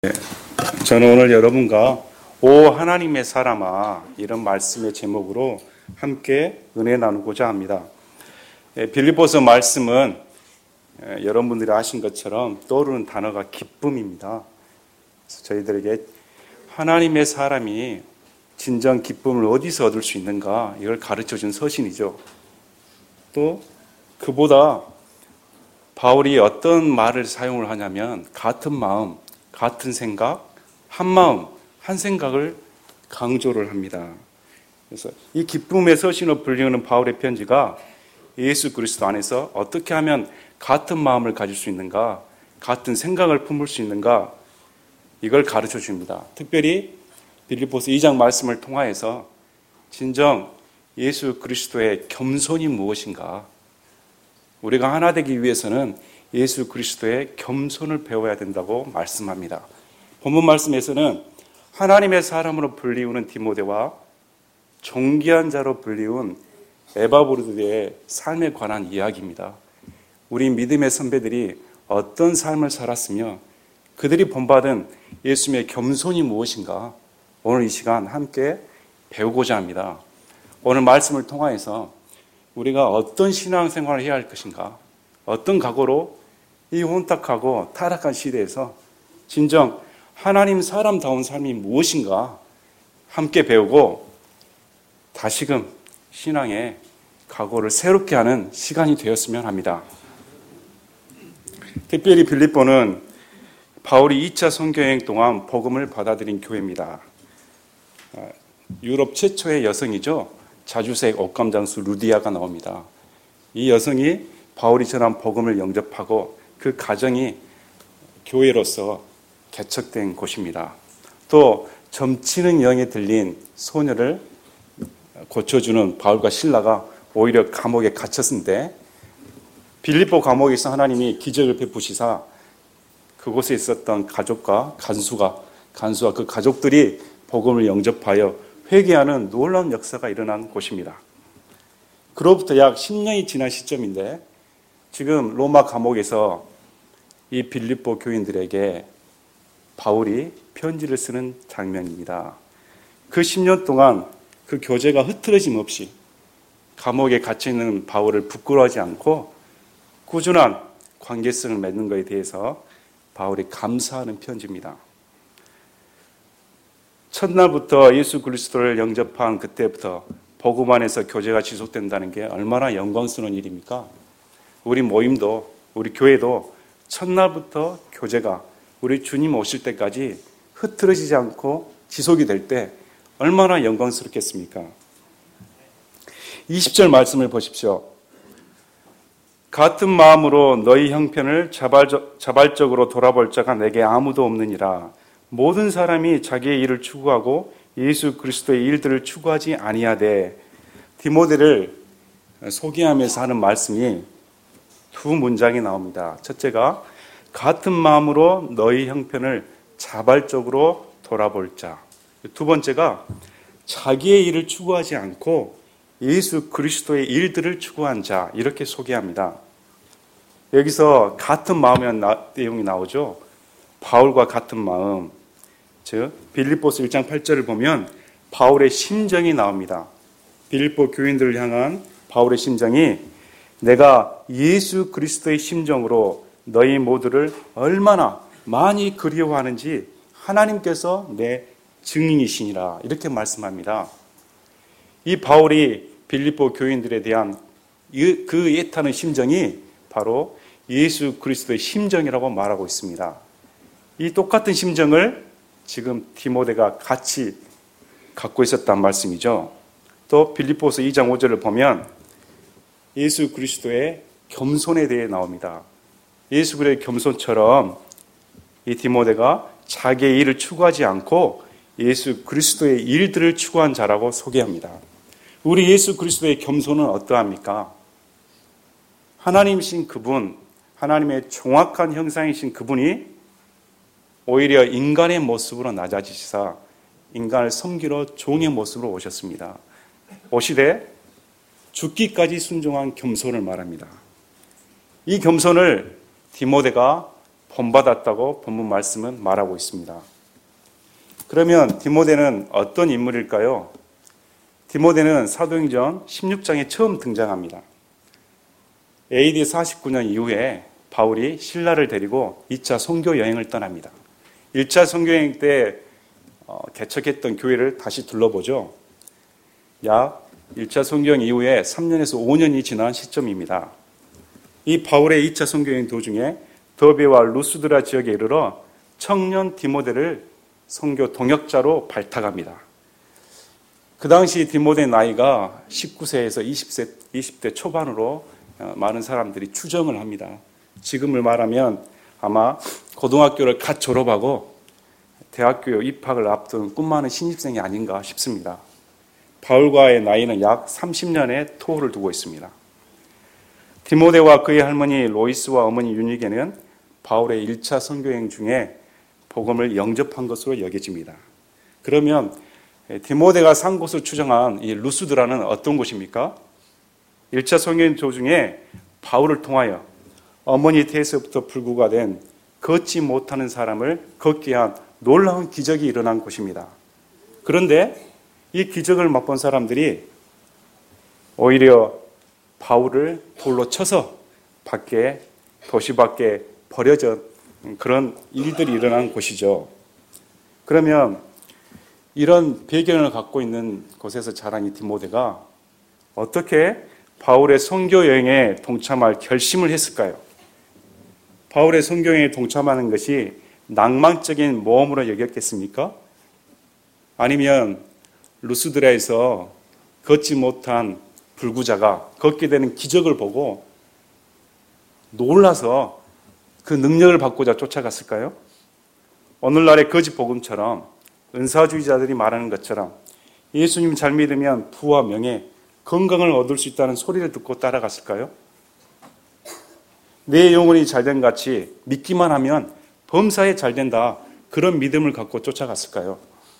저는 오늘 여러분과 오 하나님의 사람아 이런 말씀의 제목으로 함께 은혜 나누고자 합니다. 빌립보서 말씀은 여러분들이 아신 것처럼 떠오르는 단어가 기쁨입니다. 그래서 저희들에게 하나님의 사람이 진정 기쁨을 어디서 얻을 수 있는가 이걸 가르쳐준 서신이죠. 또 그보다 바울이 어떤 말을 사용을 하냐면 같은 마음, 같은 생각, 한 마음, 한 생각을 강조를 합니다. 그래서 이 기쁨의 서신으로 불리는 바울의 편지가 예수 그리스도 안에서 어떻게 하면 같은 마음을 가질 수 있는가, 같은 생각을 품을 수 있는가, 이걸 가르쳐 줍니다. 특별히 빌립보서 2장 말씀을 통하여서 진정 예수 그리스도의 겸손이 무엇인가, 우리가 하나 되기 위해서는 예수 그리스도의 겸손을 배워야 된다고 말씀합니다. 본문 말씀에서는 하나님의 사람으로 불리우는 디모데와 존귀한 자로 불리운 에바브로드의 삶에 관한 이야기입니다. 우리 믿음의 선배들이 어떤 삶을 살았으며 그들이 본받은 예수님의 겸손이 무엇인가 오늘 이 시간 함께 배우고자 합니다. 오늘 말씀을 통하여서 우리가 어떤 신앙생활을 해야 할 것인가, 어떤 각오로 이 혼탁하고 타락한 시대에서 진정 하나님 사람다운 삶이 무엇인가 함께 배우고 다시금 신앙의 각오를 새롭게 하는 시간이 되었으면 합니다. 특별히 빌립보는 바울이 2차 선교여행 동안 복음을 받아들인 교회입니다. 유럽 최초의 여성이죠. 자주색 옷감장수 루디아가 나옵니다. 이 여성이 바울이 전한 복음을 영접하고 그 가정이 교회로서 개척된 곳입니다. 또 점치는 영에 들린 소녀를 고쳐주는 바울과 실라가 오히려 감옥에 갇혔는데 빌립보 감옥에서 하나님이 기적을 베푸시사 그곳에 있었던 가족과 간수와 그 가족들이 복음을 영접하여 회개하는 놀라운 역사가 일어난 곳입니다. 그로부터 약 10년이 지난 시점인데 지금 로마 감옥에서 이 빌립보 교인들에게 바울이 편지를 쓰는 장면입니다. 그 10년 동안 그 교제가 흐트러짐 없이 감옥에 갇혀있는 바울을 부끄러워하지 않고 꾸준한 관계성을 맺는 것에 대해서 바울이 감사하는 편지입니다. 첫날부터 예수 그리스도를 영접한 그때부터 복음 안에서 교제가 지속된다는 게 얼마나 영광스러운 일입니까? 우리 모임도 우리 교회도 첫날부터 교제가 우리 주님 오실 때까지 흐트러지지 않고 지속이 될 때 얼마나 영광스럽겠습니까? 20절 말씀을 보십시오. 같은 마음으로 너희 형편을 자발적으로 돌아볼 자가 내게 아무도 없느니라. 모든 사람이 자기의 일을 추구하고 예수 그리스도의 일들을 추구하지 아니하되. 디모데를 소개하면서 하는 말씀이 두 문장이 나옵니다. 첫째가 같은 마음으로 너희 형편을 자발적으로 돌아볼 자. 두 번째가 자기의 일을 추구하지 않고 예수 그리스도의 일들을 추구한 자, 이렇게 소개합니다. 여기서 같은 마음이라는 내용이 나오죠. 바울과 같은 마음, 즉 빌립보서 1장 8절을 보면 바울의 심정이 나옵니다. 빌립보 교인들을 향한 바울의 심정이 내가 예수 그리스도의 심정으로 너희 모두를 얼마나 많이 그리워하는지 하나님께서 내 증인이시니라, 이렇게 말씀합니다. 이 바울이 빌립보 교인들에 대한 그 애타는 심정이 바로 예수 그리스도의 심정이라고 말하고 있습니다. 이 똑같은 심정을 지금 디모데가 같이 갖고 있었단 말씀이죠. 또 빌립보서 2장 5절을 보면 예수 그리스도의 겸손에 대해 나옵니다. 예수 그리스도의 겸손처럼 이 디모데가 자기의 일을 추구하지 않고 예수 그리스도의 일들을 추구한 자라고 소개합니다. 우리 예수 그리스도의 겸손은 어떠합니까? 하나님이신 그분, 하나님의 정확한 형상이신 그분이 오히려 인간의 모습으로 낮아지시사 인간을 섬기러 종의 모습으로 오셨습니다. 오시되 죽기까지 순종한 겸손을 말합니다. 이 겸손을 디모데가 본받았다고 본문 말씀은 말하고 있습니다. 그러면 디모데는 어떤 인물일까요? 디모데는 사도행전 16장에 처음 등장합니다. AD 49년 이후에 바울이 신라를 데리고 2차 선교 여행을 떠납니다. 1차 선교 여행 때 개척했던 교회를 다시 둘러보죠. 약 1차 선교 여행 이후에 3년에서 5년이 지난 시점입니다. 이 바울의 2차 선교 여행 도중에 더베와 루스드라 지역에 이르러 청년 디모데를 선교 동역자로 발탁합니다. 그 당시 디모데 나이가 19세에서 20대 초반으로 많은 사람들이 추정을 합니다. 지금을 말하면 아마 고등학교를 갓 졸업하고 대학교 입학을 앞둔 꿈 많은 신입생이 아닌가 싶습니다. 바울과의 나이는 약 30년의 토를 두고 있습니다. 디모데와 그의 할머니 로이스와 어머니 유니게는 바울의 1차 선교여행 중에 복음을 영접한 것으로 여겨집니다. 그러면 디모데가 산 곳을 추정한 이 루스드라는 어떤 곳입니까? 1차 선교여행 도중에 바울을 통하여 어머니 태에서부터 불구가 된 걷지 못하는 사람을 걷게 한 놀라운 기적이 일어난 곳입니다. 그런데 이 기적을 맛본 사람들이 오히려 바울을 돌로 쳐서 도시 밖에 버려져 그런 일들이 일어난 곳이죠. 그러면 이런 배경을 갖고 있는 곳에서 자란 이 디모데가 어떻게 바울의 선교 여행에 동참할 결심을 했을까요? 바울의 선교 여행에 동참하는 것이 낭만적인 모험으로 여겼겠습니까? 아니면 루스드라에서 걷지 못한 불구자가 걷게 되는 기적을 보고 놀라서 그 능력을 받고자 쫓아갔을까요? 오늘날의 거짓 복음처럼 은사주의자들이 말하는 것처럼 예수님 잘 믿으면 부와 명예, 건강을 얻을 수 있다는 소리를 듣고 따라갔을까요? 내 영혼이 잘된 같이 믿기만 하면 범사에 잘된다, 그런 믿음을 갖고 쫓아갔을까요?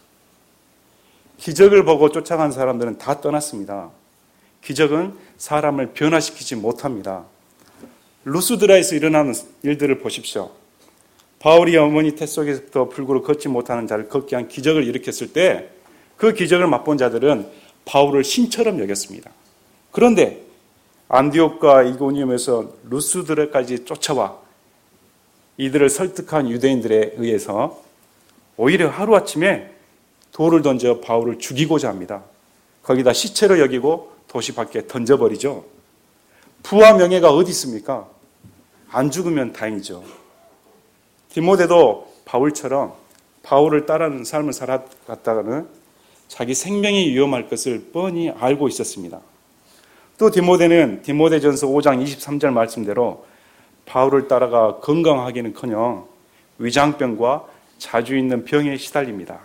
기적을 보고 쫓아간 사람들은 다 떠났습니다. 기적은 사람을 변화시키지 못합니다. 루스드라에서 일어나는 일들을 보십시오. 바울이 어머니 태 속에서부터 불구로 걷지 못하는 자를 걷게 한 기적을 일으켰을 때 그 기적을 맛본 자들은 바울을 신처럼 여겼습니다. 그런데 안디옥과 이고니움에서 루스드라까지 쫓아와 이들을 설득한 유대인들에 의해서 오히려 하루아침에 돌을 던져 바울을 죽이고자 합니다. 거기다 시체로 여기고 도시 밖에 던져버리죠. 부와 명예가 어디 있습니까? 안 죽으면 다행이죠. 디모데도 바울처럼 바울을 따르는 삶을 살아갔다가는 자기 생명이 위험할 것을 뻔히 알고 있었습니다. 또 디모데는 디모데전서 5장 23절 말씀대로 바울을 따라가 건강하기는커녕 위장병과 자주 있는 병에 시달립니다.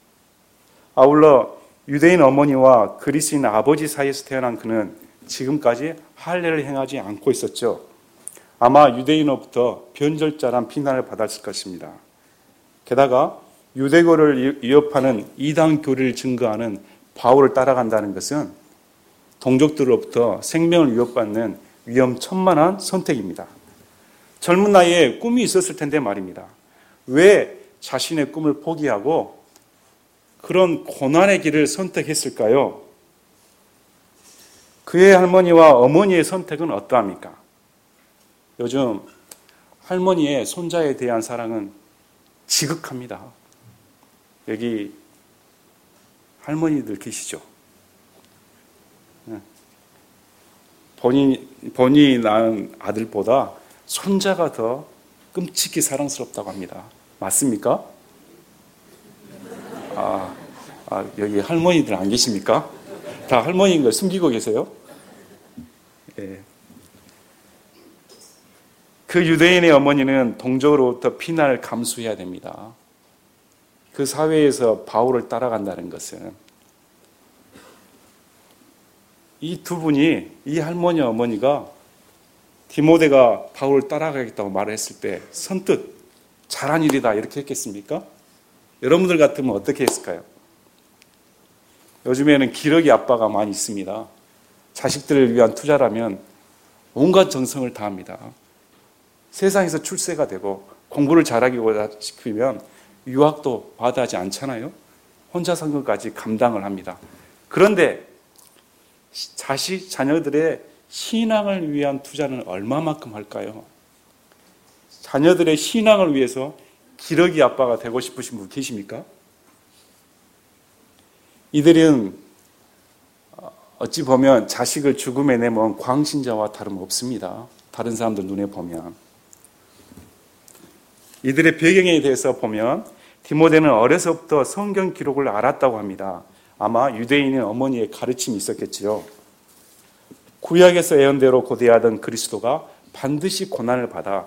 아울러 유대인 어머니와 그리스인 아버지 사이에서 태어난 그는 지금까지 할례를 행하지 않고 있었죠. 아마 유대인으로부터 변절자란 비난을 받았을 것입니다. 게다가 유대교를 위협하는 이단 교리를 증거하는 바울을 따라간다는 것은 동족들로부터 생명을 위협받는 위험천만한 선택입니다. 젊은 나이에 꿈이 있었을 텐데 말입니다. 왜 자신의 꿈을 포기하고 그런 고난의 길을 선택했을까요? 그의 할머니와 어머니의 선택은 어떠합니까? 요즘 할머니의 손자에 대한 사랑은 지극합니다. 여기 할머니들 계시죠? 본인이 낳은 아들보다 손자가 더 끔찍히 사랑스럽다고 합니다. 맞습니까? 여기 할머니들 안 계십니까? 다 할머니인 걸 숨기고 계세요? 예. 그 유대인의 어머니는 동족으로부터 비난을 감수해야 됩니다. 그 사회에서 바울을 따라간다는 것은 이 두 분이, 이 할머니 어머니가 디모데가 바울을 따라가겠다고 말을 했을 때 선뜻 잘한 일이다 이렇게 했겠습니까? 여러분들 같으면 어떻게 했을까요? 요즘에는 기러기 아빠가 많이 있습니다. 자식들을 위한 투자라면 온갖 정성을 다합니다. 세상에서 출세가 되고 공부를 잘하기보다 싶으면 유학도 받아하지 않잖아요. 혼자 성경까지 감당을 합니다. 그런데 자녀들의 신앙을 위한 투자는 얼마만큼 할까요? 자녀들의 신앙을 위해서 기러기 아빠가 되고 싶으신 분 계십니까? 이들은 어찌 보면 자식을 죽음에 내몬 광신자와 다름없습니다. 다른 사람들 눈에 보면. 이들의 배경에 대해서 보면 디모데는 어려서부터 성경 기록을 알았다고 합니다. 아마 유대인의 어머니의 가르침이 있었겠지요. 구약에서 예언대로 고대하던 그리스도가 반드시 고난을 받아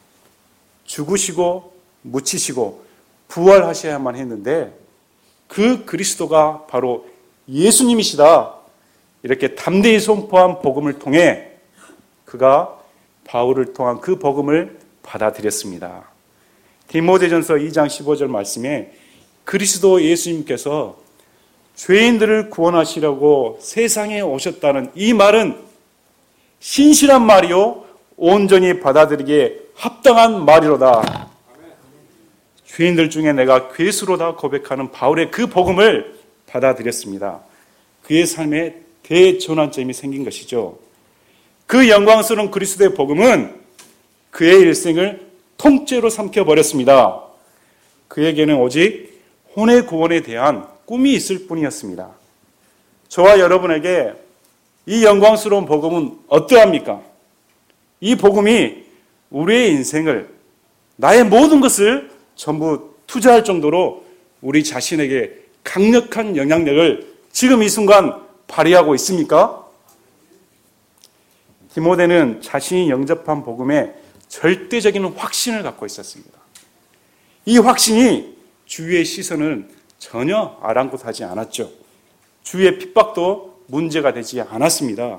죽으시고 묻히시고 부활하셔야만 했는데 그 그리스도가 바로 예수님이시다. 이렇게 담대히 선포한 복음을 통해 그가 바울을 통한 그 복음을 받아들였습니다. 디모데전서 2장 15절 말씀에 그리스도 예수님께서 죄인들을 구원하시려고 세상에 오셨다는 이 말은 신실한 말이요 온전히 받아들이기에 합당한 말이로다. 죄인들 중에 내가 괴수로다 고백하는 바울의 그 복음을 받아들였습니다. 그의 삶에 대전환점이 생긴 것이죠. 그 영광스러운 그리스도의 복음은 그의 일생을 통째로 삼켜버렸습니다. 그에게는 오직 혼의 구원에 대한 꿈이 있을 뿐이었습니다. 저와 여러분에게 이 영광스러운 복음은 어떠합니까? 이 복음이 우리의 인생을, 나의 모든 것을 전부 투자할 정도로 우리 자신에게 강력한 영향력을 지금 이 순간 발휘하고 있습니까? 디모데는 자신이 영접한 복음에 절대적인 확신을 갖고 있었습니다. 이 확신이 주위의 시선을 전혀 아랑곳하지 않았죠. 주위의 핍박도 문제가 되지 않았습니다.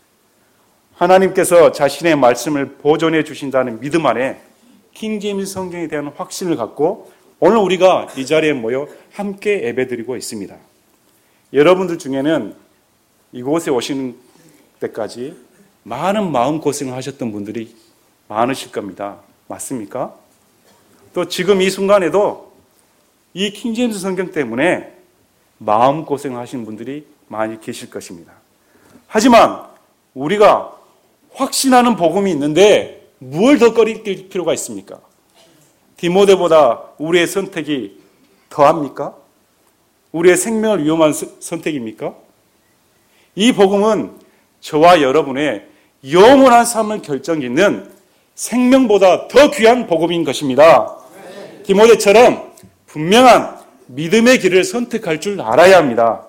하나님께서 자신의 말씀을 보존해 주신다는 믿음 안에 킹제임스 성경에 대한 확신을 갖고 오늘 우리가 이 자리에 모여 함께 예배드리고 있습니다. 여러분들 중에는 이곳에 오시는 때까지 많은 마음고생을 하셨던 분들이 많으실 겁니다. 맞습니까? 또 지금 이 순간에도 이 킹제임스 성경 때문에 마음고생을 하시는 분들이 많이 계실 것입니다. 하지만 우리가 확신하는 복음이 있는데 무엇을 더 꺼릴 필요가 있습니까? 디모데보다 우리의 선택이 더합니까? 우리의 생명을 위험한 선택입니까? 이 복음은 저와 여러분의 영원한 삶을 결정짓는 생명보다 더 귀한 복음인 것입니다. 디모데처럼 분명한 믿음의 길을 선택할 줄 알아야 합니다.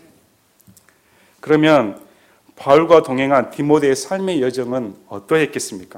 그러면 바울과 동행한 디모데의 삶의 여정은 어떠했겠습니까?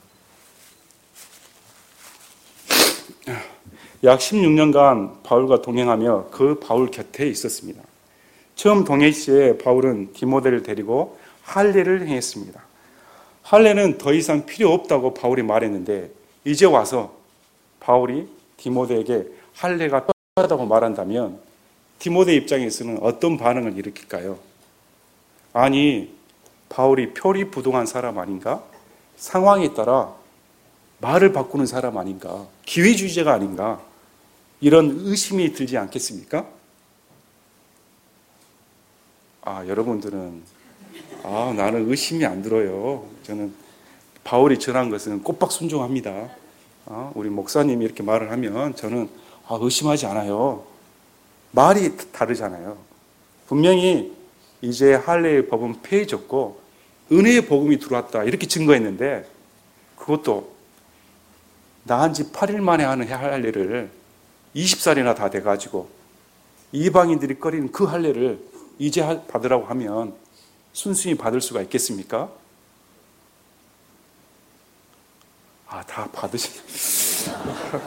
약 16년간 바울과 동행하며 그 바울 곁에 있었습니다. 처음 동행 시에 바울은 디모데를 데리고 할례를 행했습니다. 할례는 더 이상 필요 없다고 바울이 말했는데 이제 와서 바울이 디모데에게 할례가 필요하다고 말한다면 디모데 입장에서는 어떤 반응을 일으킬까요? 아니, 바울이 표리부동한 사람 아닌가? 상황에 따라 말을 바꾸는 사람 아닌가? 기회주의자가 아닌가? 이런 의심이 들지 않겠습니까? 여러분들은 나는 의심이 안 들어요. 저는 바울이 전한 것은 꼬박 순종합니다. 우리 목사님이 이렇게 말을 하면 저는 의심하지 않아요. 말이 다르잖아요. 분명히 이제 할례의 법은 폐해졌고 은혜의 복음이 들어왔다 이렇게 증거했는데 그것도 나은 지 8일 만에 하는 할례를 20살이나 다 돼가지고 이방인들이 꺼리는 그 할례를 이제 받으라고 하면 순순히 받을 수가 있겠습니까? 다 받으시네.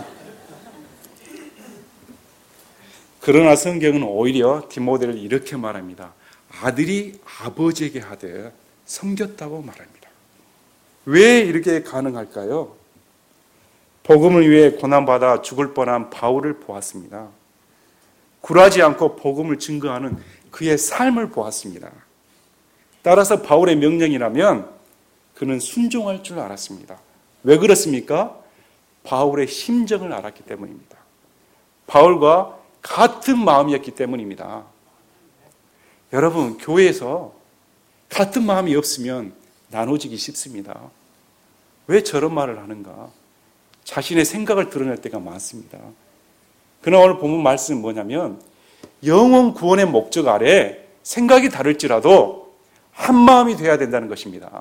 그러나 성경은 오히려 디모데를 이렇게 말합니다. 아들이 아버지에게 하되 섬겼다고 말합니다. 왜 이렇게 가능할까요? 복음을 위해 고난받아 죽을 뻔한 바울을 보았습니다. 굴하지 않고 복음을 증거하는 그의 삶을 보았습니다. 따라서 바울의 명령이라면 그는 순종할 줄 알았습니다. 왜 그렇습니까? 바울의 심정을 알았기 때문입니다. 바울과 같은 마음이었기 때문입니다. 여러분, 교회에서 같은 마음이 없으면 나눠지기 쉽습니다. 왜 저런 말을 하는가? 자신의 생각을 드러낼 때가 많습니다. 그러나 오늘 본문 말씀은 뭐냐면 영혼 구원의 목적 아래 생각이 다를지라도 한 마음이 되어야 된다는 것입니다.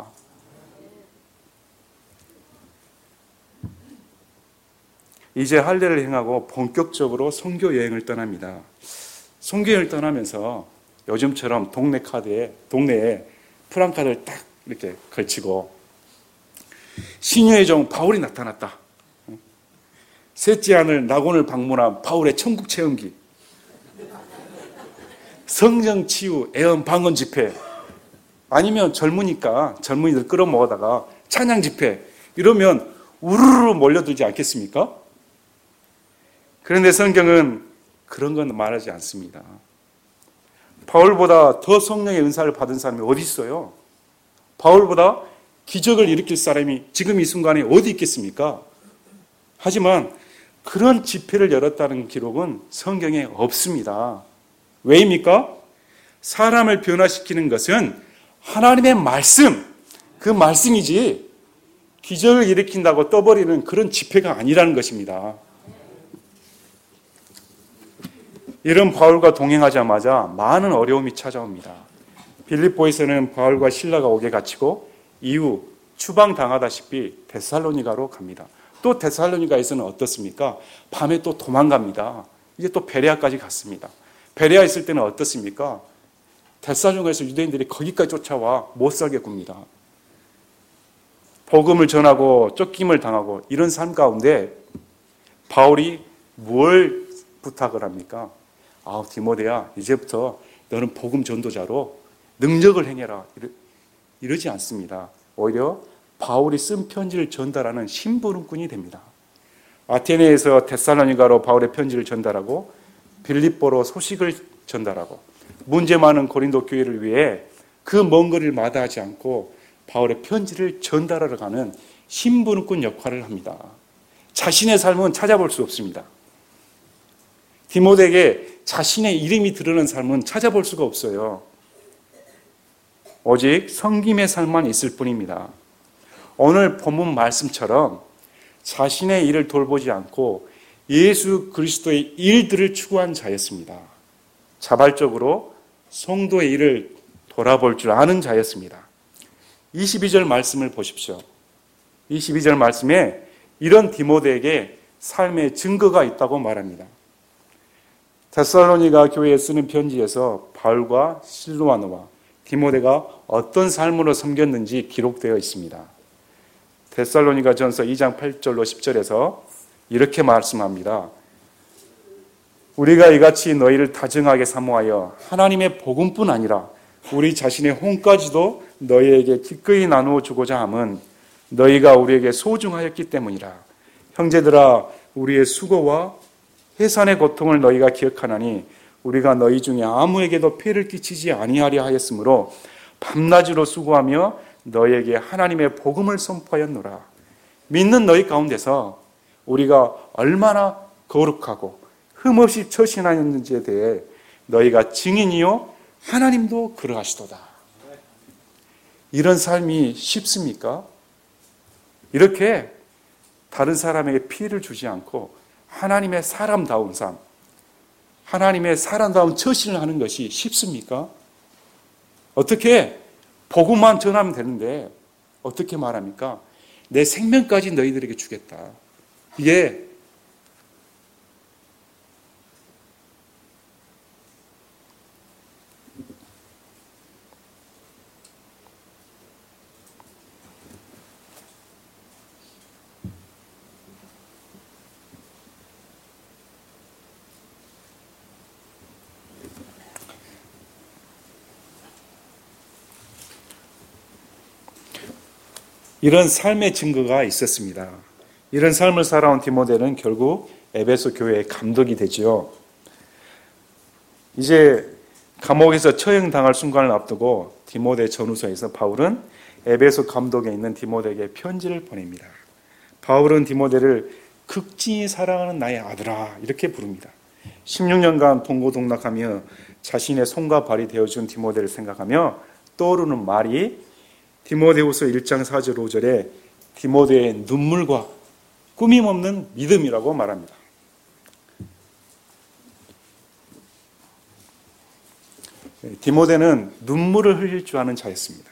이제 할례를 행하고 본격적으로 선교 여행을 떠납니다. 선교 여행을 떠나면서 요즘처럼 동네에 프랑카드를 딱 이렇게 걸치고 신유의 종 바울이 나타났다. 셋째 하늘 낙원을 방문한 바울의 천국 체험기, 성령 치유 애언 방언 집회, 아니면 젊은이들 끌어모아다가 찬양 집회, 이러면 우르르 몰려들지 않겠습니까? 그런데 성경은 그런 건 말하지 않습니다. 바울보다 더 성령의 은사를 받은 사람이 어디 있어요? 바울보다 기적을 일으킬 사람이 지금 이 순간에 어디 있겠습니까? 하지만 그런 집회를 열었다는 기록은 성경에 없습니다. 왜입니까? 사람을 변화시키는 것은 하나님의 말씀, 그 말씀이지 기적을 일으킨다고 떠버리는 그런 집회가 아니라는 것입니다. 이런 바울과 동행하자마자 많은 어려움이 찾아옵니다. 빌립보에서는 바울과 실라가 옥에 갇히고 이후 추방당하다시피 데살로니가로 갑니다. 또 데살로니가에서는 어떻습니까? 밤에 또 도망갑니다. 이제 또 베레아까지 갔습니다. 베레아 있을 때는 어떻습니까? 데살로니가에서 유대인들이 거기까지 쫓아와 못 살게 굽니다. 복음을 전하고 쫓김을 당하고 이런 삶 가운데 바울이 뭘 부탁을 합니까? 디모데야, 이제부터 너는 복음 전도자로 능력을 행해라. 이러지 않습니다. 오히려 바울이 쓴 편지를 전달하는 심부름꾼이 됩니다. 아테네에서 데살로니가로 바울의 편지를 전달하고 빌립보로 소식을 전달하고 문제 많은 고린도 교회를 위해 그 먼 거리를 마다하지 않고 바울의 편지를 전달하러 가는 심부름꾼 역할을 합니다. 자신의 삶은 찾아볼 수 없습니다. 디모데에게 자신의 이름이 드러난 삶은 찾아볼 수가 없어요. 오직 섬김의 삶만 있을 뿐입니다. 오늘 본문 말씀처럼 자신의 일을 돌보지 않고 예수 그리스도의 일들을 추구한 자였습니다. 자발적으로 성도의 일을 돌아볼 줄 아는 자였습니다. 22절 말씀을 보십시오. 22절 말씀에 이런 디모데에게 삶의 증거가 있다고 말합니다. 데살로니가 교회에 쓰는 편지에서 바울과 실로아노와 디모데가 어떤 삶으로 섬겼는지 기록되어 있습니다. 데살로니가 전서 2장 8절로 10절에서 이렇게 말씀합니다. 우리가 이같이 너희를 다정하게 사모하여 하나님의 복음뿐 아니라 우리 자신의 혼까지도 너희에게 기꺼이 나누어 주고자 함은 너희가 우리에게 소중하였기 때문이라. 형제들아, 우리의 수고와 해산의 고통을 너희가 기억하나니 우리가 너희 중에 아무에게도 폐를 끼치지 아니하려 하였으므로 밤낮으로 수고하며 너희에게 하나님의 복음을 선포하였노라. 믿는 너희 가운데서 우리가 얼마나 거룩하고 흠없이 처신하였는지에 대해 너희가 증인이요 하나님도 그러하시도다. 이런 삶이 쉽습니까? 이렇게 다른 사람에게 피해를 주지 않고 하나님의 사람다운 삶, 하나님의 사람다운 처신을 하는 것이 쉽습니까? 어떻게 복음만 전하면 되는데 어떻게 말합니까? 내 생명까지 너희들에게 주겠다. 이게 이런 삶의 증거가 있었습니다. 이런 삶을 살아온 디모데는 결국 에베소 교회의 감독이 되지요. 이제 감옥에서 처형당할 순간을 앞두고 디모데 전후서에서 바울은 에베소 감독에 있는 디모데에게 편지를 보냅니다. 바울은 디모데를 극진히 사랑하는 나의 아들아 이렇게 부릅니다. 16년간 동고동락하며 자신의 손과 발이 되어준 디모데를 생각하며 떠오르는 말이 디모데후서 1장 4절 5절에 디모데의 눈물과 꾸밈없는 믿음이라고 말합니다. 디모데는 눈물을 흘릴 줄 아는 자였습니다.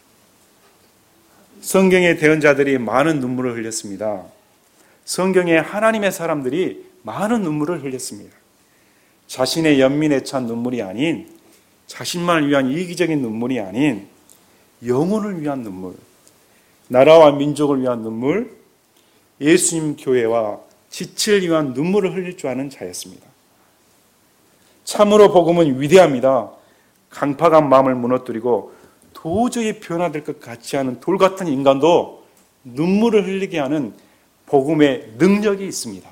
성경의 대언자들이 많은 눈물을 흘렸습니다. 성경의 하나님의 사람들이 많은 눈물을 흘렸습니다. 자신의 연민에 찬 눈물이 아닌, 자신만을 위한 이기적인 눈물이 아닌 영혼을 위한 눈물, 나라와 민족을 위한 눈물, 예수님 교회와 지체를 위한 눈물을 흘릴 줄 아는 자였습니다. 참으로 복음은 위대합니다. 강팍한 마음을 무너뜨리고 도저히 변화될 것 같지 않은 돌 같은 인간도 눈물을 흘리게 하는 복음의 능력이 있습니다.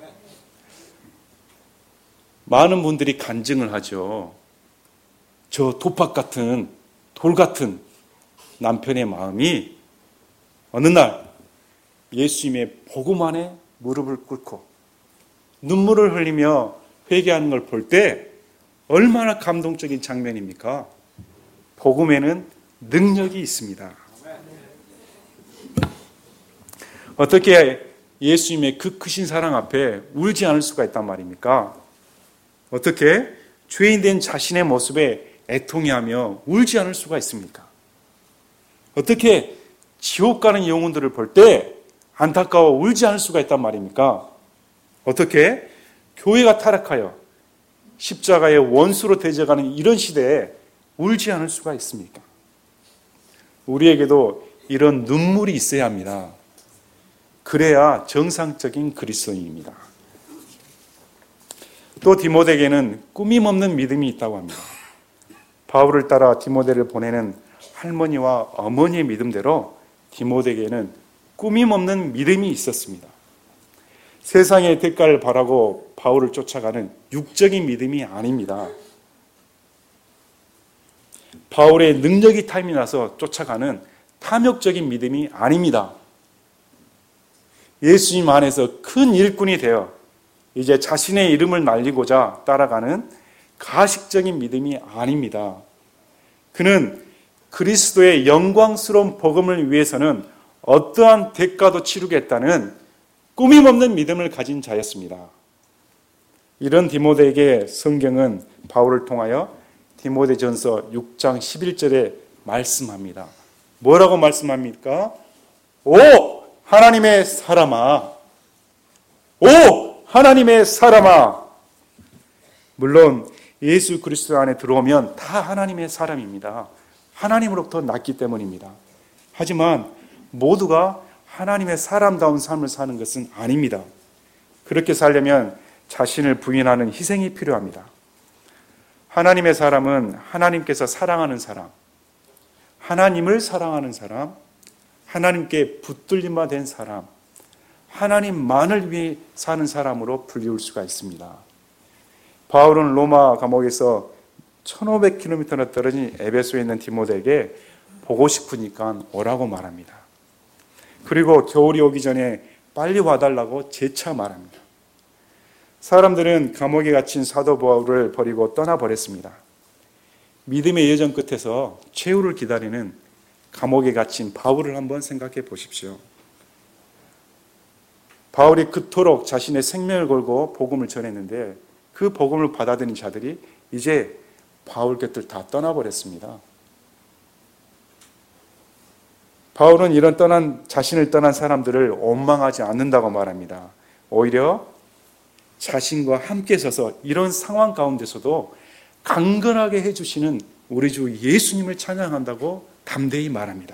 많은 분들이 간증을 하죠. 저 도박 같은, 돌 같은 남편의 마음이 어느 날 예수님의 복음 안에 무릎을 꿇고 눈물을 흘리며 회개하는 걸 볼 때 얼마나 감동적인 장면입니까? 복음에는 능력이 있습니다. 어떻게 예수님의 그 크신 사랑 앞에 울지 않을 수가 있단 말입니까? 어떻게 죄인된 자신의 모습에 애통해하며 울지 않을 수가 있습니까? 어떻게 지옥 가는 영혼들을 볼 때 안타까워 울지 않을 수가 있단 말입니까? 어떻게 교회가 타락하여 십자가의 원수로 되져가는 이런 시대에 울지 않을 수가 있습니까? 우리에게도 이런 눈물이 있어야 합니다. 그래야 정상적인 그리스도인입니다. 또 디모데에게는 꾸밈없는 믿음이 있다고 합니다. 바울을 따라 디모데를 보내는 할머니와 어머니의 믿음대로 디모데에게는 꾸밈없는 믿음이 있었습니다. 세상의 대가를 바라고 바울을 쫓아가는 육적인 믿음이 아닙니다. 바울의 능력이 탐이 나서 쫓아가는 탐욕적인 믿음이 아닙니다. 예수님 안에서 큰 일꾼이 되어 이제 자신의 이름을 날리고자 따라가는 가식적인 믿음이 아닙니다. 그는 그리스도의 영광스러운 복음을 위해서는 어떠한 대가도 치르겠다는 꾸밈없는 믿음을 가진 자였습니다. 이런 디모데에게 성경은 바울을 통하여 디모데전서 6장 11절에 말씀합니다. 뭐라고 말씀합니까? 오 하나님의 사람아, 오 하나님의 사람아. 물론 예수 그리스도 안에 들어오면 다 하나님의 사람입니다. 하나님으로부터 났기 때문입니다. 하지만 모두가 하나님의 사람다운 삶을 사는 것은 아닙니다. 그렇게 살려면 자신을 부인하는 희생이 필요합니다. 하나님의 사람은 하나님께서 사랑하는 사람, 하나님을 사랑하는 사람, 하나님께 붙들림 바 된 사람, 하나님만을 위해 사는 사람으로 불리울 수가 있습니다. 바울은 로마 감옥에서 1500km나 떨어진 에베소에 있는 디모데에게 보고 싶으니까 오라고 말합니다. 그리고 겨울이 오기 전에 빨리 와달라고 재차 말합니다. 사람들은 감옥에 갇힌 사도 바울을 버리고 떠나버렸습니다. 믿음의 여정 끝에서 최후를 기다리는 감옥에 갇힌 바울을 한번 생각해 보십시오. 바울이 그토록 자신의 생명을 걸고 복음을 전했는데 그 복음을 받아들인 자들이 이제 바울 곁을 다 떠나버렸습니다. 바울은 이런 자신을 떠난 사람들을 원망하지 않는다고 말합니다. 오히려 자신과 함께 서서 이런 상황 가운데서도 강건하게 해주시는 우리 주 예수님을 찬양한다고 담대히 말합니다.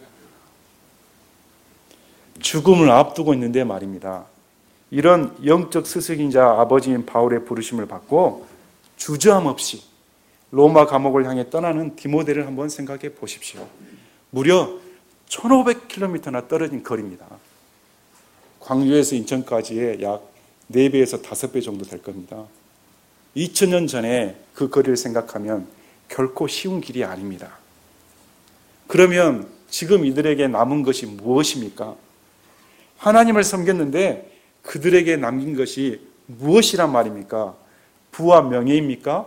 죽음을 앞두고 있는데 말입니다. 이런 영적 스승이자 아버지인 바울의 부르심을 받고 주저함 없이 로마 감옥을 향해 떠나는 디모데를 한번 생각해 보십시오. 무려 1500km나 떨어진 거리입니다. 광주에서 인천까지의 약 4배에서 5배 정도 될 겁니다. 2000년 전에 그 거리를 생각하면 결코 쉬운 길이 아닙니다. 그러면 지금 이들에게 남은 것이 무엇입니까? 하나님을 섬겼는데 그들에게 남긴 것이 무엇이란 말입니까? 부와 명예입니까?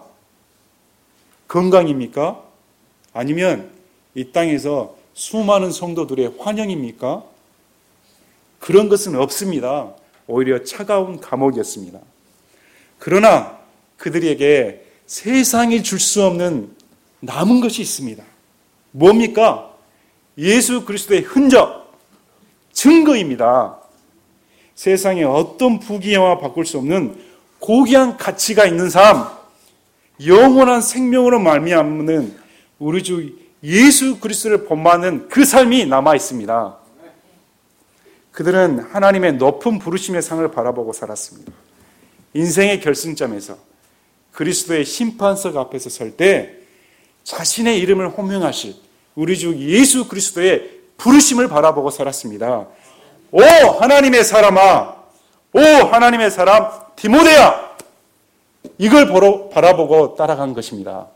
건강입니까? 아니면 이 땅에서 수많은 성도들의 환영입니까? 그런 것은 없습니다. 오히려 차가운 감옥이었습니다. 그러나 그들에게 세상이 줄 수 없는 남은 것이 있습니다. 뭡니까? 예수 그리스도의 흔적, 증거입니다. 세상에 어떤 부귀영화 바꿀 수 없는 고귀한 가치가 있는 삶, 영원한 생명으로 말미암는 우리 주 예수 그리스도를 본받는 그 삶이 남아 있습니다. 그들은 하나님의 높은 부르심의 상을 바라보고 살았습니다. 인생의 결승점에서 그리스도의 심판석 앞에서 설 때 자신의 이름을 호명하실 우리 주 예수 그리스도의 부르심을 바라보고 살았습니다. 오 하나님의 사람아, 오 하나님의 사람 디모데야, 이걸 바라보고 따라간 것입니다.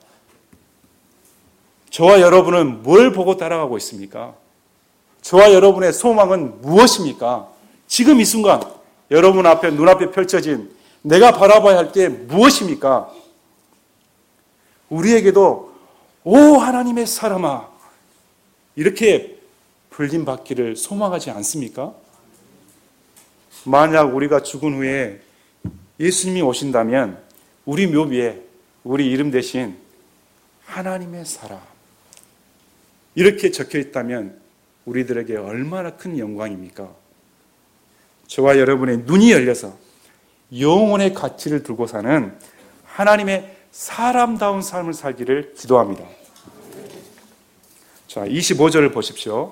저와 여러분은 뭘 보고 따라가고 있습니까? 저와 여러분의 소망은 무엇입니까? 지금 이 순간 여러분 앞에 눈앞에 펼쳐진 내가 바라봐야 할 게 무엇입니까? 우리에게도 오 하나님의 사람아 이렇게 불림받기를 소망하지 않습니까? 만약 우리가 죽은 후에 예수님이 오신다면 우리 묘비에 우리 이름 대신 하나님의 사람 이렇게 적혀 있다면 우리들에게 얼마나 큰 영광입니까? 저와 여러분의 눈이 열려서 영혼의 가치를 두고 사는 하나님의 사람다운 삶을 살기를 기도합니다. 자, 25절을 보십시오.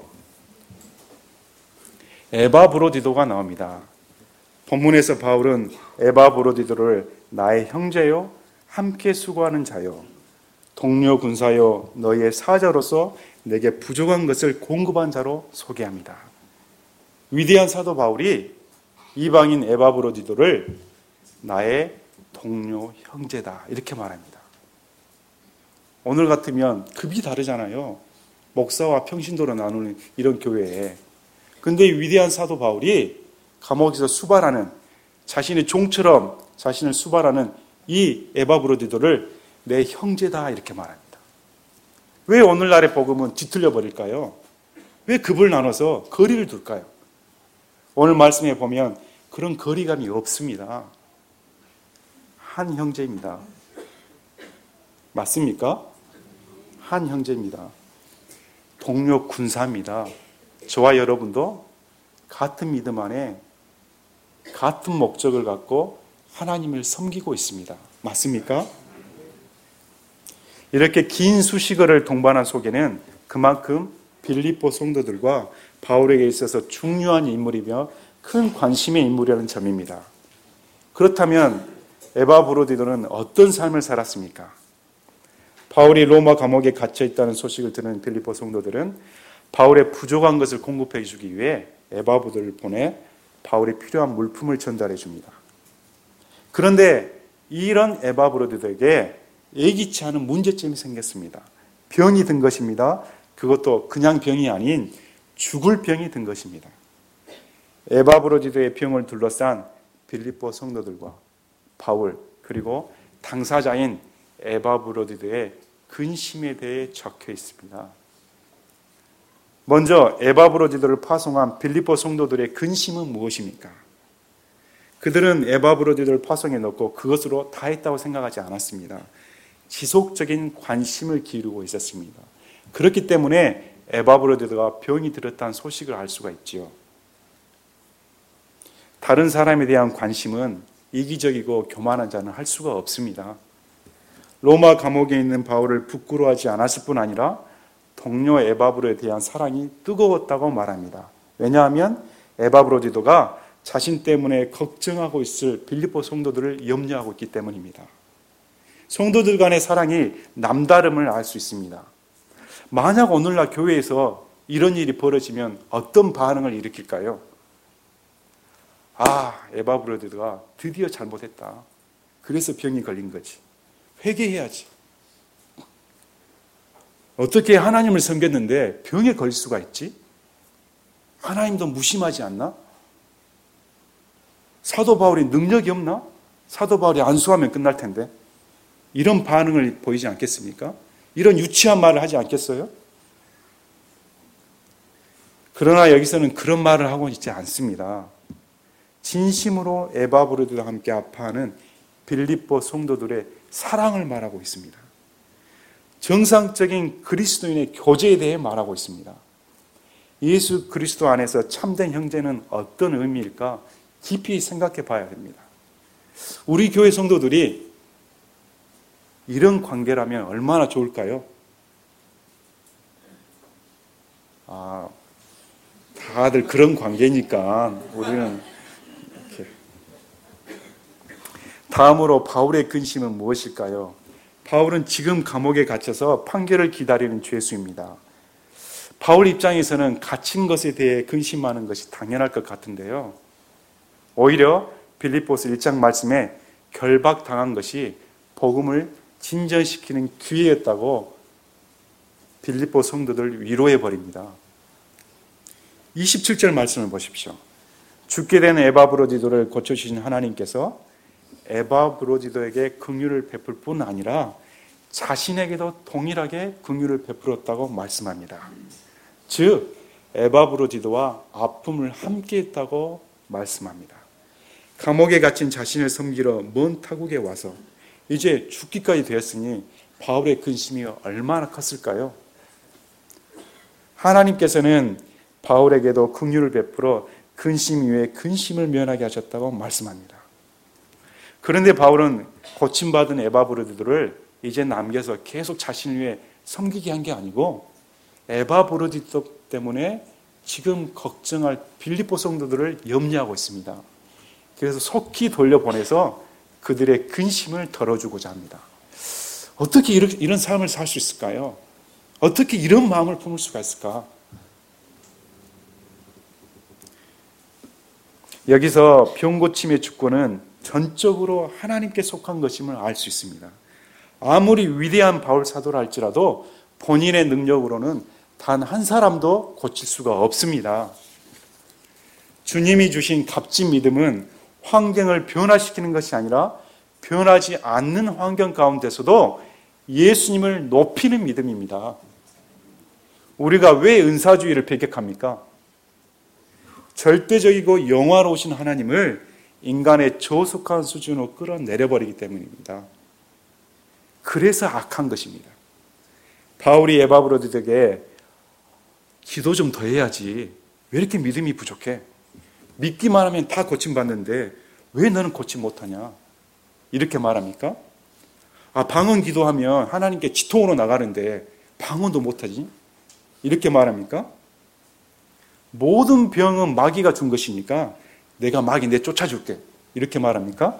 에바브로디도가 나옵니다. 본문에서 바울은 에바브로디도를 나의 형제요, 함께 수고하는 자요, 동료 군사요, 너희의 사자로서 내게 부족한 것을 공급한 자로 소개합니다. 위대한 사도 바울이 이방인 에바브로디도를 나의 동료 형제다 이렇게 말합니다. 오늘 같으면 급이 다르잖아요. 목사와 평신도로 나누는 이런 교회에. 근데 이 위대한 사도 바울이 감옥에서 수발하는 자신의 종처럼 자신을 수발하는 이 에바브로디도를 내 형제다 이렇게 말합니다. 왜 오늘날의 복음은 뒤틀려 버릴까요? 왜 급을 나눠서 거리를 둘까요? 오늘 말씀에 보면 그런 거리감이 없습니다. 한 형제입니다. 맞습니까? 한 형제입니다. 동료 군사입니다. 저와 여러분도 같은 믿음 안에 같은 목적을 갖고 하나님을 섬기고 있습니다. 맞습니까? 이렇게 긴 수식어를 동반한 속에는 그만큼 빌립보 성도들과 바울에게 있어서 중요한 인물이며 큰 관심의 인물이라는 점입니다. 그렇다면 에바브로디도는 어떤 삶을 살았습니까? 바울이 로마 감옥에 갇혀 있다는 소식을 들은 빌립보 성도들은 바울의 부족한 것을 공급해 주기 위해 에바브로디도를 보내 바울이 필요한 물품을 전달해 줍니다. 그런데 이런 에바브로디도에게 예기치 않은 문제점이 생겼습니다. 병이 든 것입니다. 그것도 그냥 병이 아닌 죽을 병이 든 것입니다. 에바브로디도의 병을 둘러싼 빌립보 성도들과 바울 그리고 당사자인 에바브로디도의 근심에 대해 적혀 있습니다. 먼저 에바브로디도를 파송한 빌립보 성도들의 근심은 무엇입니까? 그들은 에바브로디도를 파송해 놓고 그것으로 다 했다고 생각하지 않았습니다. 지속적인 관심을 기울이고 있었습니다. 그렇기 때문에 에바브로디도가 병이 들었다는 소식을 알 수가 있지요. 다른 사람에 대한 관심은 이기적이고 교만한 자는 할 수가 없습니다. 로마 감옥에 있는 바울을 부끄러워하지 않았을 뿐 아니라 동료 에바브로에 대한 사랑이 뜨거웠다고 말합니다. 왜냐하면 에바브로디도가 자신 때문에 걱정하고 있을 빌립보 성도들을 염려하고 있기 때문입니다. 성도들 간의 사랑이 남다름을 알 수 있습니다. 만약 오늘날 교회에서 이런 일이 벌어지면 어떤 반응을 일으킬까요? 아, 에바브로디도가 드디어 잘못했다. 그래서 병이 걸린 거지. 회개해야지. 어떻게 하나님을 섬겼는데 병에 걸릴 수가 있지? 하나님도 무심하지 않나? 사도 바울이 능력이 없나? 사도 바울이 안수하면 끝날 텐데. 이런 반응을 보이지 않겠습니까? 이런 유치한 말을 하지 않겠어요? 그러나 여기서는 그런 말을 하고 있지 않습니다. 진심으로 에바브로디와 함께 아파하는 빌립보 성도들의 사랑을 말하고 있습니다. 정상적인 그리스도인의 교제에 대해 말하고 있습니다. 예수 그리스도 안에서 참된 형제는 어떤 의미일까 깊이 생각해 봐야 됩니다. 우리 교회 성도들이 이런 관계라면 얼마나 좋을까요? 다들 그런 관계니까 우리는 이렇게. 다음으로 바울의 근심은 무엇일까요? 바울은 지금 감옥에 갇혀서 판결을 기다리는 죄수입니다. 바울 입장에서는 갇힌 것에 대해 근심하는 것이 당연할 것 같은데요. 오히려 빌립보서 1장 말씀에 결박당한 것이 복음을 진전시키는 기회였다고 빌립보 성도들 위로해 버립니다. 27절 말씀을 보십시오. 죽게 된 에바브로디도를 고쳐주신 하나님께서 에바브로디도에게 긍휼을 베풀 뿐 아니라 자신에게도 동일하게 긍휼을 베풀었다고 말씀합니다. 즉 에바브로디도와 아픔을 함께 했다고 말씀합니다. 감옥에 갇힌 자신을 섬기러 먼 타국에 와서 이제 죽기까지 되었으니 바울의 근심이 얼마나 컸을까요? 하나님께서는 바울에게도 긍휼을 베풀어 근심 위에 근심을 면하게 하셨다고 말씀합니다. 그런데 바울은 고침받은 에바브로디도를 이제 남겨서 계속 자신을 위해 섬기게 한 게 아니고 에바브로디도 때문에 지금 걱정할 빌립보 성도들을 염려하고 있습니다. 그래서 속히 돌려보내서 그들의 근심을 덜어주고자 합니다. 어떻게 이런 삶을 살 수 있을까요? 어떻게 이런 마음을 품을 수가 있을까? 여기서 병고침의 주권은 전적으로 하나님께 속한 것임을 알 수 있습니다. 아무리 위대한 바울 사도라 할지라도 본인의 능력으로는 단 한 사람도 고칠 수가 없습니다. 주님이 주신 값진 믿음은 환경을 변화시키는 것이 아니라 변하지 않는 환경 가운데서도 예수님을 높이는 믿음입니다. 우리가 왜 은사주의를 배격합니까? 절대적이고 영화로우신 하나님을 인간의 저속한 수준으로 끌어내려버리기 때문입니다. 그래서 악한 것입니다. 바울이 에바브로디에게 기도 좀 더 해야지. 왜 이렇게 믿음이 부족해? 믿기만 하면 다 고침받는데 왜 너는 고침 못하냐? 이렇게 말합니까? 방언 기도하면 하나님께 지통으로 나가는데 방언도 못하지? 이렇게 말합니까? 모든 병은 마귀가 준 것이니까 내가 마귀 쫓아줄게. 이렇게 말합니까?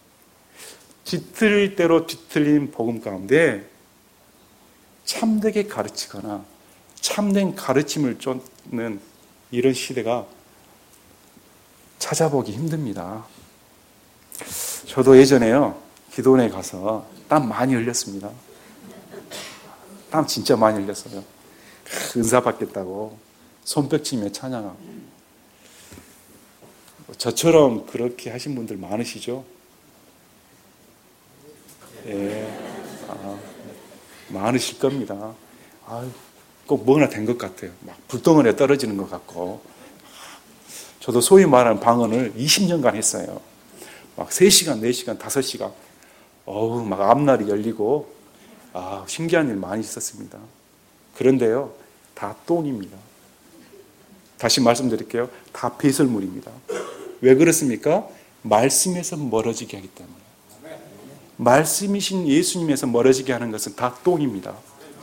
뒤틀릴 대로 뒤틀린 복음 가운데 참되게 가르치거나 참된 가르침을 쫓는 이런 시대가 찾아보기 힘듭니다. 저도 예전에요, 기도원에 가서 땀 많이 흘렸습니다. 땀 진짜 많이 흘렸어요. 은사 받겠다고 손뼉치며 찬양하고. 저처럼 그렇게 하신 분들 많으시죠? 예, 많으실 겁니다. 꼭 뭐나 된 것 같아요. 막 불덩어리에 떨어지는 것 같고. 저도 소위 말하는 방언을 20년간 했어요. 막 3시간, 4시간, 5시간. 막 앞날이 열리고, 신기한 일 많이 있었습니다. 그런데요, 다 똥입니다. 다시 말씀드릴게요. 다 배설물입니다. 왜 그렇습니까? 말씀에서 멀어지게 하기 때문에. 말씀이신 예수님에서 멀어지게 하는 것은 다 똥입니다.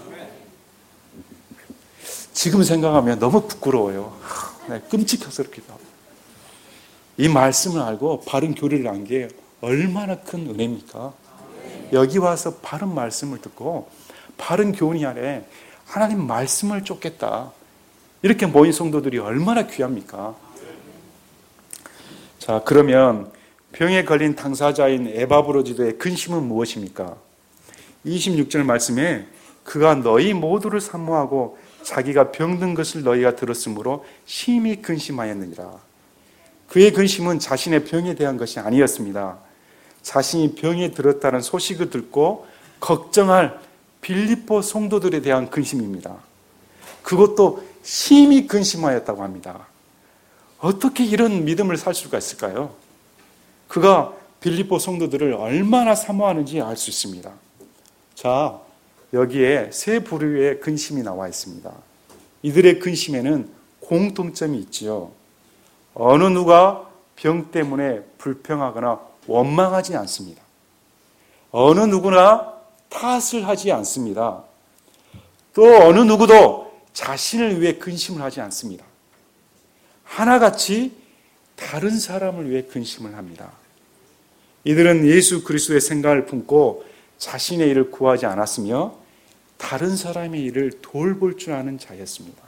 지금 생각하면 너무 부끄러워요. 끔찍해서 그렇기도 하고. 이 말씀을 알고 바른 교리를 안 게 얼마나 큰 은혜입니까? 여기 와서 바른 말씀을 듣고 바른 교리 안에 하나님 말씀을 쫓겠다. 이렇게 모인 성도들이 얼마나 귀합니까? 자, 그러면 병에 걸린 당사자인 에바브로디도의 근심은 무엇입니까? 26절 말씀에 그가 너희 모두를 사모하고 자기가 병든 것을 너희가 들었으므로 심히 근심하였느니라. 그의 근심은 자신의 병에 대한 것이 아니었습니다. 자신이 병에 들었다는 소식을 듣고 걱정할 빌립보 성도들에 대한 근심입니다. 그것도 심히 근심하였다고 합니다. 어떻게 이런 믿음을 살 수가 있을까요? 그가 빌립보 성도들을 얼마나 사모하는지 알 수 있습니다. 자, 여기에 세 부류의 근심이 나와 있습니다. 이들의 근심에는 공통점이 있지요. 어느 누가 병 때문에 불평하거나 원망하지 않습니다. 어느 누구나 탓을 하지 않습니다. 또 어느 누구도 자신을 위해 근심을 하지 않습니다. 하나같이 다른 사람을 위해 근심을 합니다. 이들은 예수 그리스도의 생각을 품고 자신의 일을 구하지 않았으며 다른 사람의 일을 돌볼 줄 아는 자였습니다.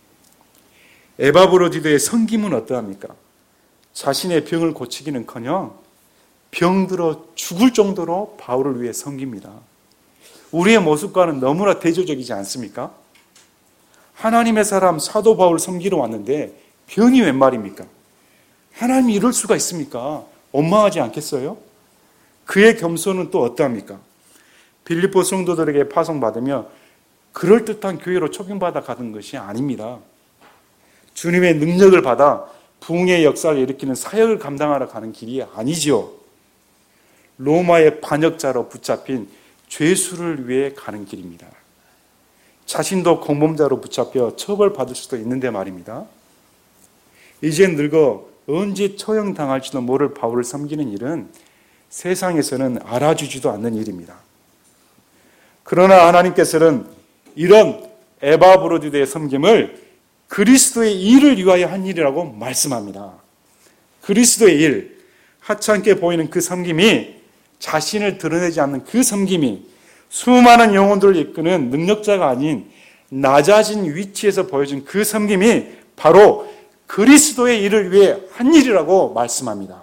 에바브로디도의 섬김은 어떠합니까? 자신의 병을 고치기는커녕 병들어 죽을 정도로 바울을 위해 섬깁니다. 우리의 모습과는 너무나 대조적이지 않습니까? 하나님의 사람 사도 바울 섬기러 왔는데 병이 웬 말입니까? 하나님이 이럴 수가 있습니까? 원망하지 않겠어요? 그의 겸손은 또 어떠합니까? 빌립보 성도들에게 파송받으며 그럴듯한 교회로 초빙받아 가는 것이 아닙니다. 주님의 능력을 받아 부흥의 역사를 일으키는 사역을 감당하러 가는 길이 아니지요. 로마의 반역자로 붙잡힌 죄수를 위해 가는 길입니다. 자신도 공범자로 붙잡혀 처벌받을 수도 있는데 말입니다. 이젠 늙어 언제 처형당할지도 모를 바울을 섬기는 일은 세상에서는 알아주지도 않는 일입니다. 그러나 하나님께서는 이런 에바브로디도의 섬김을 그리스도의 일을 위하여 한 일이라고 말씀합니다. 그리스도의 일, 하찮게 보이는 그 섬김이, 자신을 드러내지 않는 그 섬김이 수많은 영혼들을 이끄는 능력자가 아닌 낮아진 위치에서 보여준 그 섬김이 바로 그리스도의 일을 위해 한 일이라고 말씀합니다.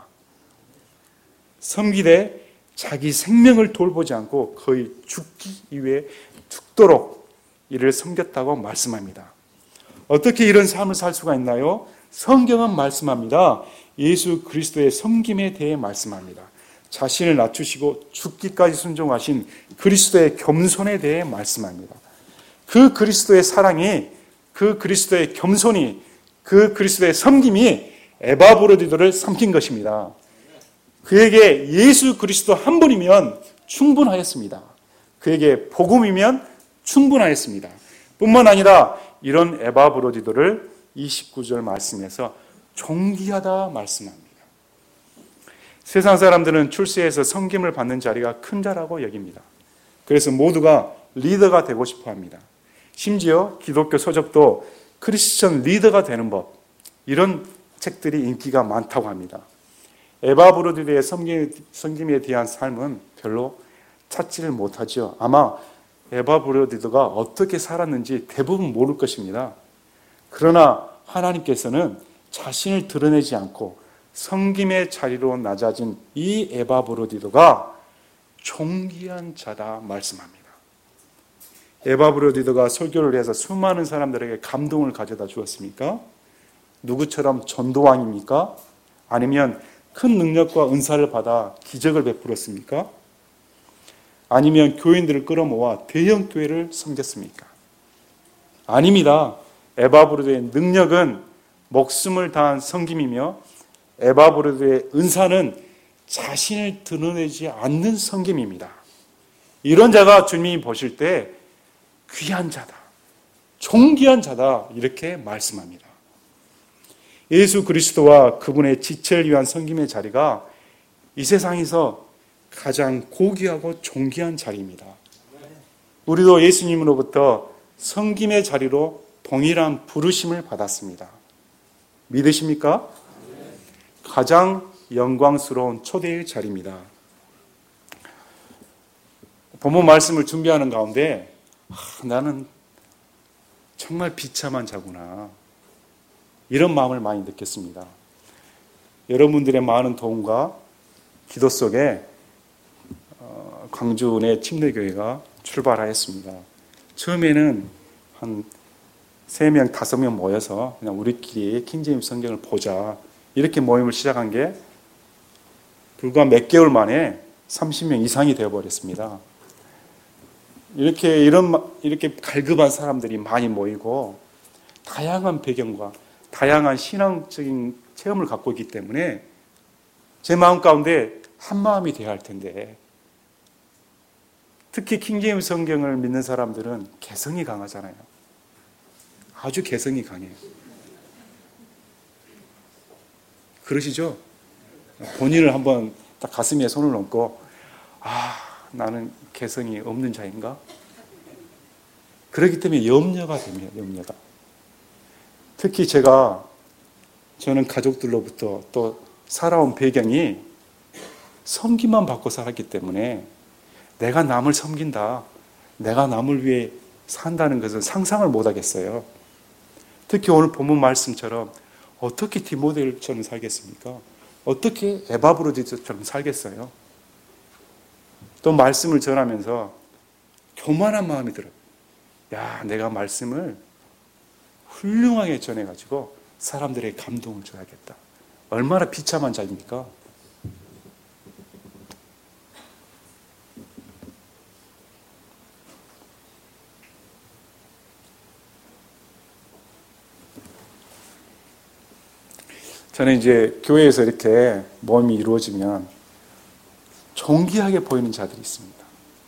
섬기되 자기 생명을 돌보지 않고 거의 죽기 위해 죽도록 이를 섬겼다고 말씀합니다. 어떻게 이런 삶을 살 수가 있나요? 성경은 말씀합니다. 예수 그리스도의 섬김에 대해 말씀합니다. 자신을 낮추시고 죽기까지 순종하신 그리스도의 겸손에 대해 말씀합니다. 그 그리스도의 사랑이, 그 그리스도의 겸손이, 그 그리스도의 섬김이 에바브로디도를 삼킨 것입니다. 그에게 예수 그리스도 한 분이면 충분하였습니다. 그에게 복음이면 충분하였습니다. 뿐만 아니라 이런 에바브로디도를 29절 말씀에서 존귀하다 말씀합니다. 세상 사람들은 출세해서 섬김을 받는 자리가 큰 자라고 여깁니다. 그래서 모두가 리더가 되고 싶어 합니다. 심지어 기독교 서적도 크리스천 리더가 되는 법, 이런 책들이 인기가 많다고 합니다. 에바브로디도의 섬김에 대한 삶은 별로 찾지를 못하죠. 아마 에바브로디도가 어떻게 살았는지 대부분 모를 것입니다. 그러나 하나님께서는 자신을 드러내지 않고 섬김의 자리로 낮아진 이 에바브로디도가 존귀한 자다 말씀합니다. 에바브로디도가 설교를 해서 수많은 사람들에게 감동을 가져다 주었습니까? 누구처럼 전도왕입니까? 아니면 큰 능력과 은사를 받아 기적을 베풀었습니까? 아니면 교인들을 끌어모아 대형 교회를 섬겼습니까? 아닙니다. 에바브로디도의 능력은 목숨을 다한 섬김이며 에바브로디도의 은사는 자신을 드러내지 않는 섬김입니다. 이런 자가 주님이 보실 때 귀한 자다, 존귀한 자다 이렇게 말씀합니다. 예수 그리스도와 그분의 지체를 위한 섬김의 자리가 이 세상에서 가장 고귀하고 존귀한 자리입니다. 우리도 예수님으로부터 섬김의 자리로 동일한 부르심을 받았습니다. 믿으십니까? 가장 영광스러운 초대의 자리입니다. 본문 말씀을 준비하는 가운데 나는 정말 비참한 자구나, 이런 마음을 많이 느꼈습니다. 여러분들의 많은 도움과 기도 속에 광주 내 침례교회가 출발하였습니다. 처음에는 한 3명, 5명 모여서 그냥 우리끼리 킹제임스 성경을 보자, 이렇게 모임을 시작한 게 불과 몇 개월 만에 30명 이상이 되어버렸습니다. 이렇게 갈급한 사람들이 많이 모이고 다양한 배경과 다양한 신앙적인 체험을 갖고 있기 때문에 제 마음 가운데 한 마음이 되어야 할 텐데, 특히 킹제임스 성경을 믿는 사람들은 개성이 강하잖아요. 아주 개성이 강해요. 그러시죠? 본인을 한번 딱 가슴에 손을 얹고, 나는 개성이 없는 자인가? 그렇기 때문에 염려가 됩니다. 염려가. 특히 저는 가족들로부터 또 살아온 배경이 섬기만 받고 살았기 때문에 내가 남을 섬긴다, 내가 남을 위해 산다는 것은 상상을 못 하겠어요. 특히 오늘 본문 말씀처럼 어떻게 디모데처럼 살겠습니까? 어떻게 에바브로디처럼 살겠어요? 또 말씀을 전하면서 교만한 마음이 들어요. 내가 말씀을 훌륭하게 전해가지고 사람들의 감동을 줘야겠다. 얼마나 비참한 자입니까? 저는 이제 교회에서 이렇게 모임이 이루어지면 존귀하게 보이는 자들이 있습니다.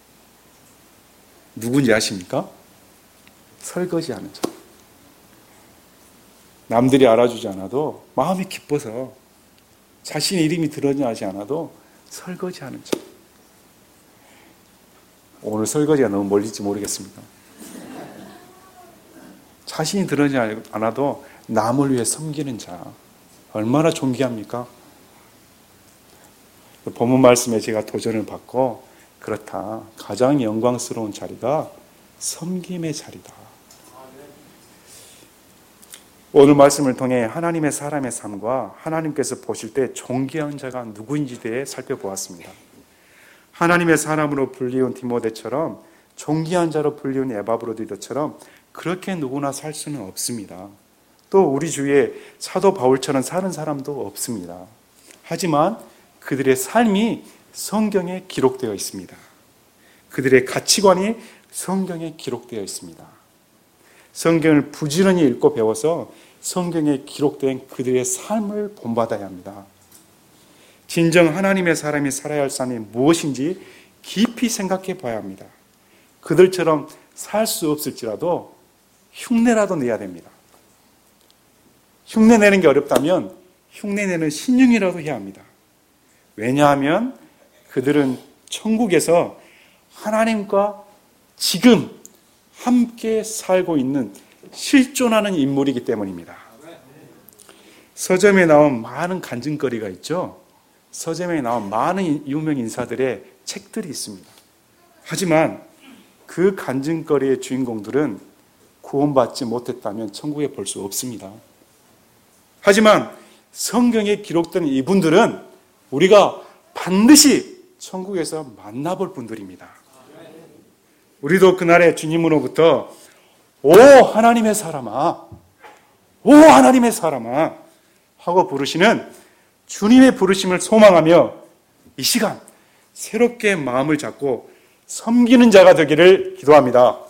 누군지 아십니까? 설거지하는 자. 남들이 알아주지 않아도 마음이 기뻐서 자신의 이름이 드러나지 않아도 설거지하는 자. 오늘 설거지가 너무 멀리지 모르겠습니다. 자신이 드러나지 않아도 남을 위해 섬기는 자. 얼마나 존귀합니까? 본문 말씀에 제가 도전을 받고, 그렇다, 가장 영광스러운 자리가 섬김의 자리다. 오늘 말씀을 통해 하나님의 사람의 삶과 하나님께서 보실 때 존귀한 자가 누구인지에 대해 살펴보았습니다. 하나님의 사람으로 불리운 디모데처럼, 존귀한 자로 불리운 에바브로디더처럼 그렇게 누구나 살 수는 없습니다. 또 우리 주위에 사도 바울처럼 사는 사람도 없습니다. 하지만 그들의 삶이 성경에 기록되어 있습니다. 그들의 가치관이 성경에 기록되어 있습니다. 성경을 부지런히 읽고 배워서 성경에 기록된 그들의 삶을 본받아야 합니다. 진정 하나님의 사람이 살아야 할 삶이 무엇인지 깊이 생각해 봐야 합니다. 그들처럼 살 수 없을지라도 흉내라도 내야 됩니다. 흉내내는 게 어렵다면 흉내내는 신용이라도 해야 합니다. 왜냐하면 그들은 천국에서 하나님과 지금 함께 살고 있는 실존하는 인물이기 때문입니다. 서점에 나온 많은 간증거리가 있죠. 서점에 나온 많은 유명 인사들의 책들이 있습니다. 하지만 그 간증거리의 주인공들은 구원받지 못했다면 천국에 볼 수 없습니다. 하지만 성경에 기록된 이분들은 우리가 반드시 천국에서 만나볼 분들입니다. 우리도 그날의 주님으로부터 오 하나님의 사람아, 오 하나님의 사람아 하고 부르시는 주님의 부르심을 소망하며 이 시간 새롭게 마음을 잡고 섬기는 자가 되기를 기도합니다.